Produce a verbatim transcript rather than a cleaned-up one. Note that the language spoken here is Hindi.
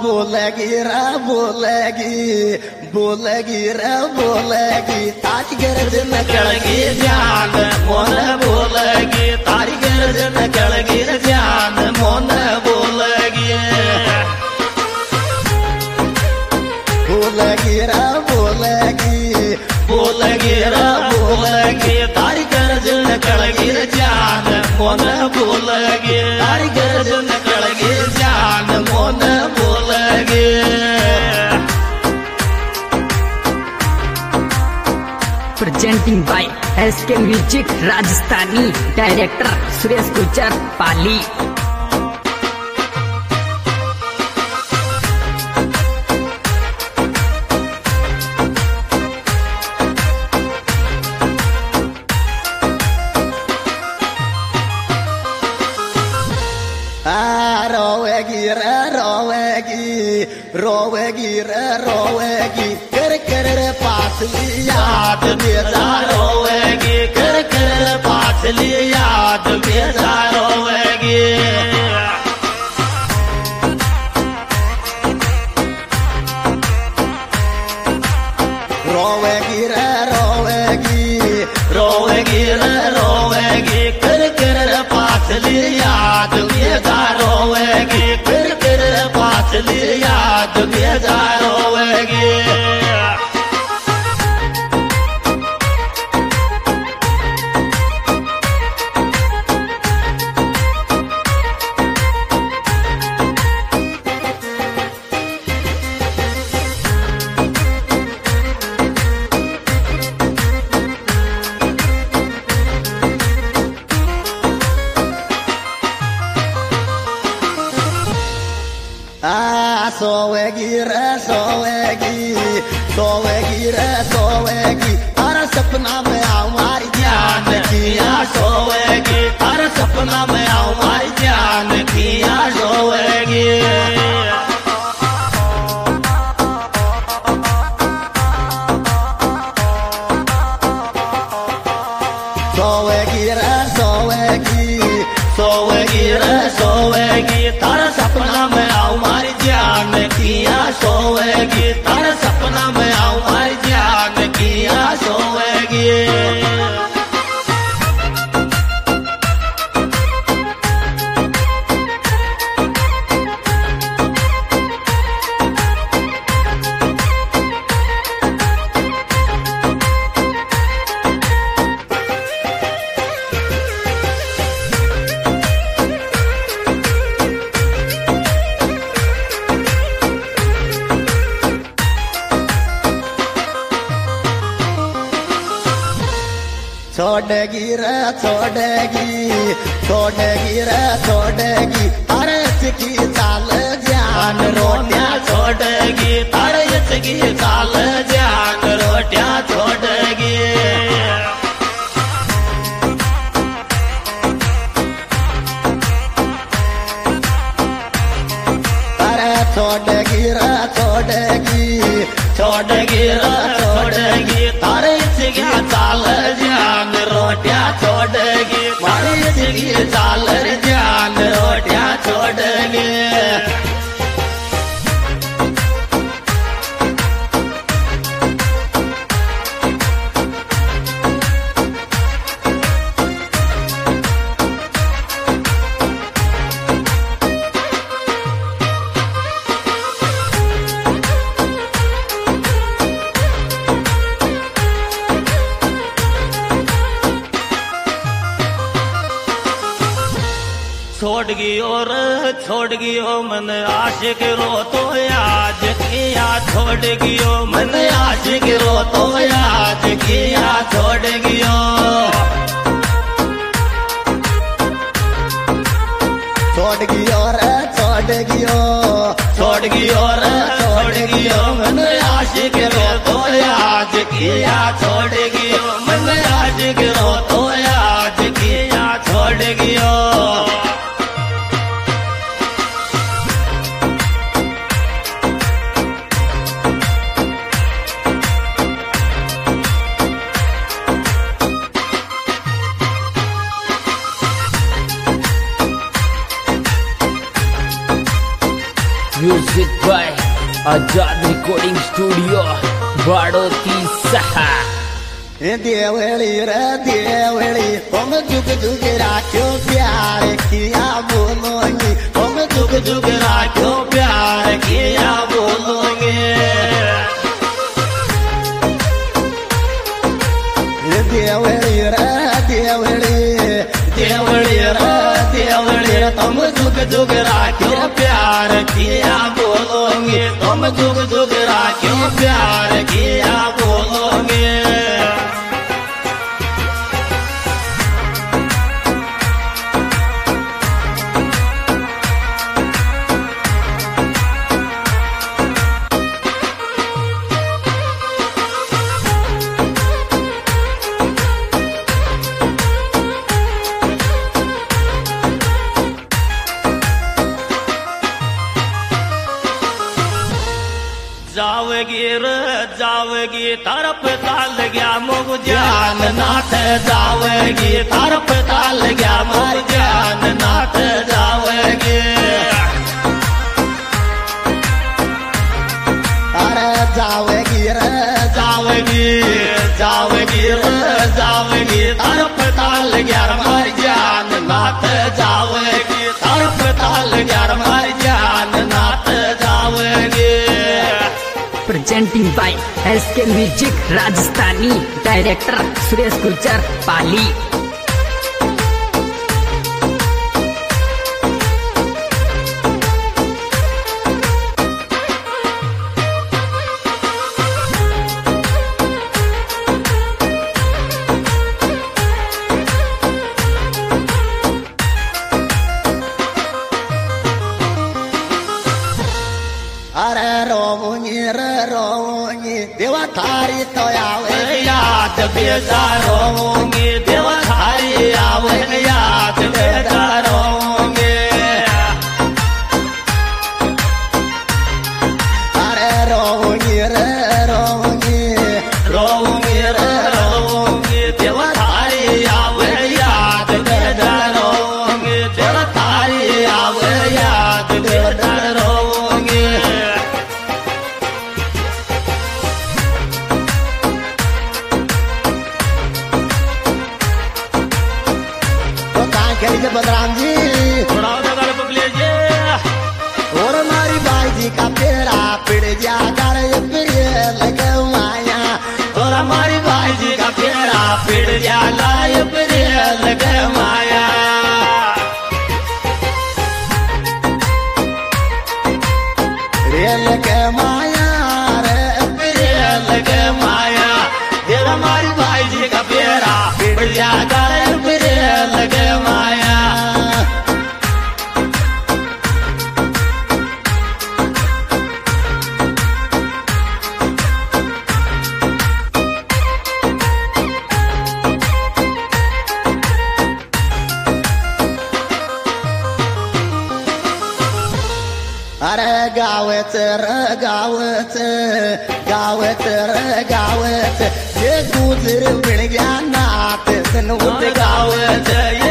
बोलेगी रे बोलेगी बोलेगी रे बोलेगी तारी गरज निकलगी जान मोन बोलेगी तारी गरज निकलगी जान मोन बोलेगी बोलेगी रे बोलेगी बोलेगी रे बोलेगी तारी गरज निकलगी जान मोन बोलेगी तारी गरज निकलगी जान मोन बोलेगी। Presenting by S K music Rajasthani director Suresh Gujar Pali. रोवेगी रे रोवेगी रोवेगी रे रोवेगी कर कर रे पास याद बेजा रोवेगी कर कर रे पास याद बेजा रोवेगी रोवेगी रे रोवेगी रोवेगी रे रोवेगी कर कर रे पास याद बेजा रोवेगी कर कर रे पास याद बेजा रोवेगी। आ सोवेगी रे सोवेगी सोवेगी रे सोवेगी हर सपना में हमारी जान किया सोवेगी हर सपना में हमारी जान किया सोवेगी सोवेगी रे सोवेगी सोवेगी रे सोवेगी तारा सपना में हमारी जान किया सोवेगी तारा सपना में हमारी जान किया सोवेगी। छोड़ेगी रे छोड़ेगी छोड़ेगी रे छोड़ेगी अरे इसकी चाल जान रोटियां छोड़ेगी अरे इसकी चाल जान रोटियां छोड़ेगी अरे छोड़ेगी रे छोड़ेगी छोड़ेगी रे छोड़ेगी अरे इसकी चाल जान रोटियां छोड़ेगी मारी इसकी चाल जान रोटियां छोड़ेगी। छोड़ गियो रे छोड़ गियो मन आशिक रो तो आज किया छोड़ गियो मन आशिक रो तो आज किया छोड़ गियो छोड़ गियो रे छोड़ गियो छोड़ गियो रे छोड़ गियो मन आशिक रो तो आज किया छोड़ गियो मन आशिक रो तो आज किया छोड़ गियो। Music music by Azad recording studio बाड़ोती सहा। देवली रे देवली तुम जुग जुग राखो प्यार किया बोलोगे, तुम जुग जुग राखो प्यार किया बोलोगे। देवली रे देवली देवली रे देवली तुम जुग जुग राखो प्यार किया बोलोगे, तुम जुग जुग राखो प्यार किया बोलोगे। जाओगी रे जाओगी तरफ ताल गया मुग जान नाथ, जाओगी तरफ ताल गया मुग जान नाथ जाओगी। अरे जाओगी रे जाओगी जाओगी रे जाओगी तरफ ताल गया मर जान नाथ जाओगी, तरफ ताल गया मर जान नाथ जाओगी। Presenting by SK music Rajasthani, director Suresh Gurjar Pali. अरे रोमुनी रे रोमुनी देवा थारी तो आवे याद बेजा रोमुनी देवा थारी आवे याद बेजा रोमुनी। अरे रोमुनी रे रोमुनी रोमुनी रे रोमुनी देवा थारी आवे याद बेजा रोमुनी, देवा थारी आवे याद बेजा रोमुनी। कैसे बलराम जी और हमारी भाई जी का पेड़ा पिड़ जा कर लगे माया, और हमारी भाई जी का पेड़ा पिड़ जा लाए लगे माया। रेल के माया रे लगे माया, ये हमारी भाई जी का पेड़ा पिड़ जा कर लगे माया। अरे गावत रे गावत गावत रे गावत ये गुजर बिड़ गया नाथ दिन गावत।